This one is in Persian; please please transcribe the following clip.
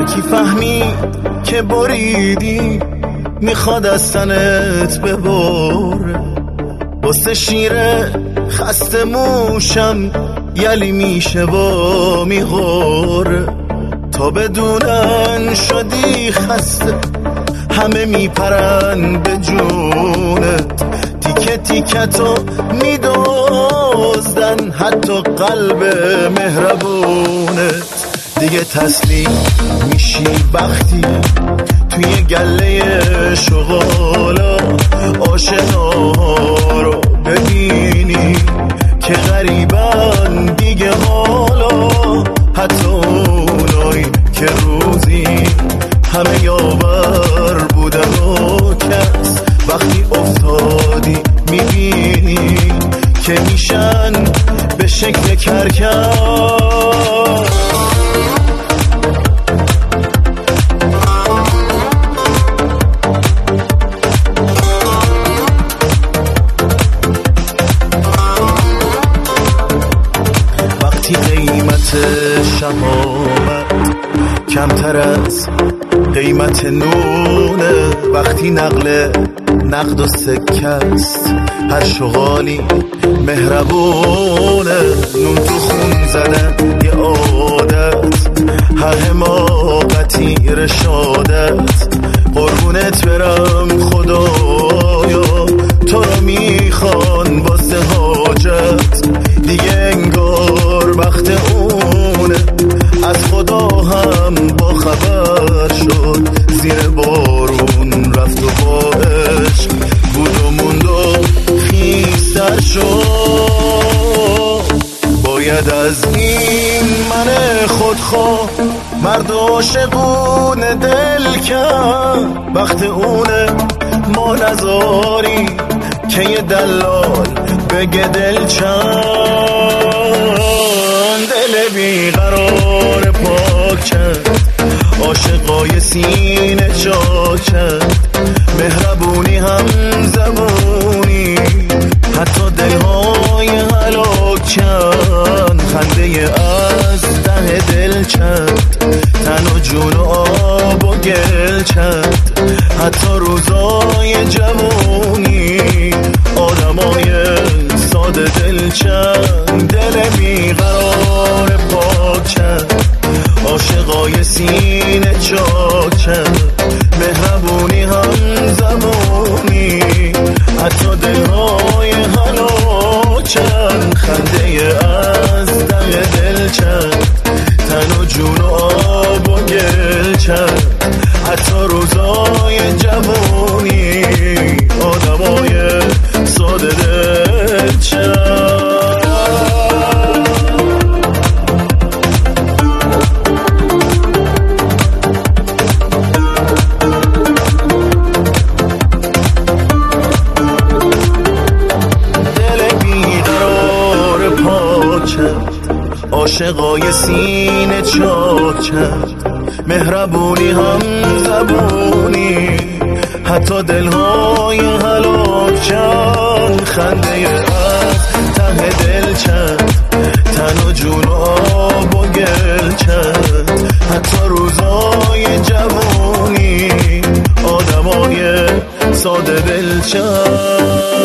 کی فهمی که بریدی میخواد از تنت ببره، واسه شیره خسته موشم یلی میشه و میغوره، تا بدونن شدی خسته همه میپرن به جونت، تیکه تیکتو میدوزدن حتی قلب مهربونت. دیگه تسلیم میشی وقتی توی گله شغالا آشناها رو ببینی که غریبن دیگه حالا، حتی اونایی که روزی همه یاور بودن و کس وقتی افتادی میبینی که میشن به شکل کرکس. وقتی قیمت شهامت کمتر از قیمت نونه، وقتی نقد و سکه است هر شغالی مهربونه، نون تو خون زدن یه عادت هر حماقتی رشادت، قربونت برم خدایا تو رو میخوان واسه حاجت، دیگه انگار وقت اونه از خدا هم با خبر شد، زیر بارون رفت و با عشق بود و موند و خیستر شد. باید از این من خودخواه مرد عاشقون دل کرد، وقت اونه ما نذاری که یه دلال بگه دل چند، دل بیقرار پاک کرد عاشقای سینه چاک کرد، مهربونی هم زبونی حتی دلهای هلاک کرد، خنده از ته دل چند تن و جون و آب و گل چند، حتی روزای جوونی آدمای ساده دل چند، دل بیقرار پاک چند عاشقای سینه چاک چند، مهربونی هم زبونی حتی دلهای هلاک چند، خنده از ته دل چند تن و جون و آب و گل چند، حتی روزای جوونی آدمای ساده دل چند. عاشقای سینه چاک چند، مهربونی هم زبونی حتی دلهای هلاک چند، خنده از ته دل چند تن و جون و آب و گل چند، حتی روزای جوونی آدمای ساده دل چند.